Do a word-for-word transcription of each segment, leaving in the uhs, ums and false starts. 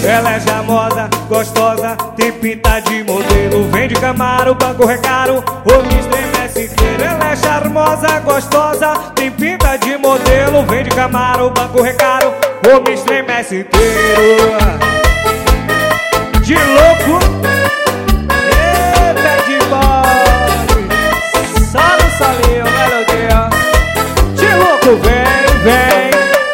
Ela é charmosa, gostosa, tem pinta de modelo. Vem de Camaro, banco recaro, ou me estremece inteiro. Ela é charmosa, gostosa, tem pinta de modelo. Vem de Camaro, banco recaro, ou me estremece inteiro. De louco, eita de bode, só no solinho, melodia. De louco, vem, vem.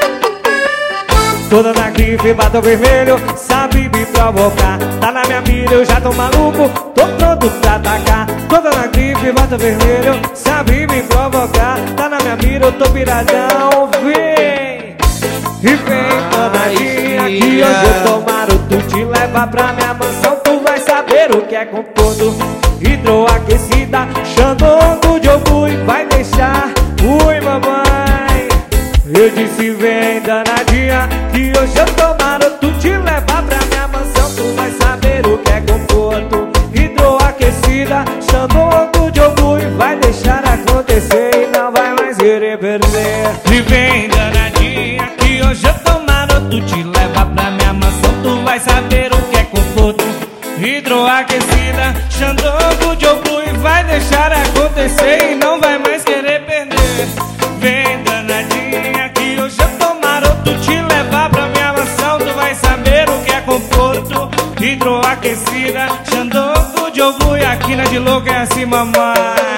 Toda na grife, batom vermelho, sabe me provocar. Tá na minha mira, eu já tô maluco, tô pronto pra atacar. Toda na grife, batom vermelho, sabe me provocar. Tá na minha mira, eu tô piradão, vem. E vem, danadinha, que hoje eu tomaro. Tu te leva pra minha mansão, tu vai saber o que é conforto. Hidroaquecida, xandongo de ogui, vai deixar, ui mamãe. Eu disse vem, danadinha, que hoje eu tomaro. Tu te leva pra minha mansão, tu vai saber o que é conforto. Hidroaquecida, xandongo de ogui, vai deixar acontecer e não vai mais querer perder. E vem, danadinha, que hoje eu tomaro. Tu te leva pra minha mansão, tu vai saber o que é conforto. Hidroaquecida, xandongo de ogui, vai deixar acontecer e não vai mais querer perder. Vem, danadinha, que hoje eu tomaro. Tu te levar pra minha mansão, tu vai saber o que é conforto. Hidroaquecida, xandongo de ogui, aqui na de louco é assim, mamãe.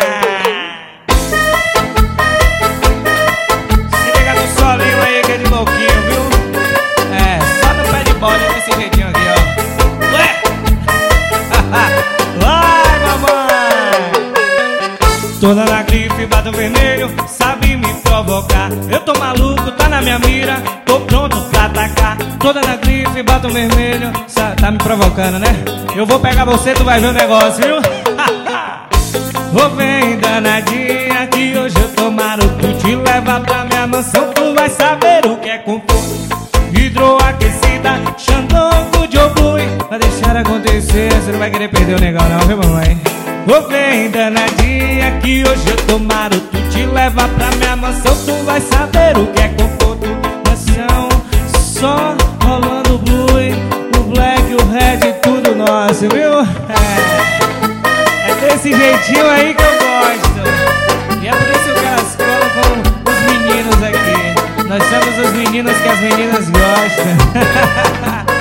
Se liga no solinho aí que é de louquinho, viu? É, só no pé de bola, desse jeitinho aqui, ó. Ué! Vai, mamãe! Toda na grife, batom vermelho, sabe me provocar. Eu tô maluco, tá na minha mira, tô pronto pra atacar. Toda na grife, batom vermelho, tá me provocando, né? Eu vou pegar você, tu vai ver o negócio, viu? Ô vem, danadinha, que hoje eu tomaro. Tu te leva pra minha mansão, tu vai saber o que é conforto. Hidroaquecida, xandongo de ogui, vai deixar acontecer, você não vai querer perder o negócio não, viu mamãe? Ô vem, danadinha, que hoje eu tomaro. Tu te leva pra minha mansão, tu vai saber o que é conforto. Mansão, só rolando o blue, o black, o red, tudo nosso, viu? É, é desse jeitinho aí que eu gosto. E é por isso que elas colocam os meninos aqui. Nós somos os meninos que as meninas gostam.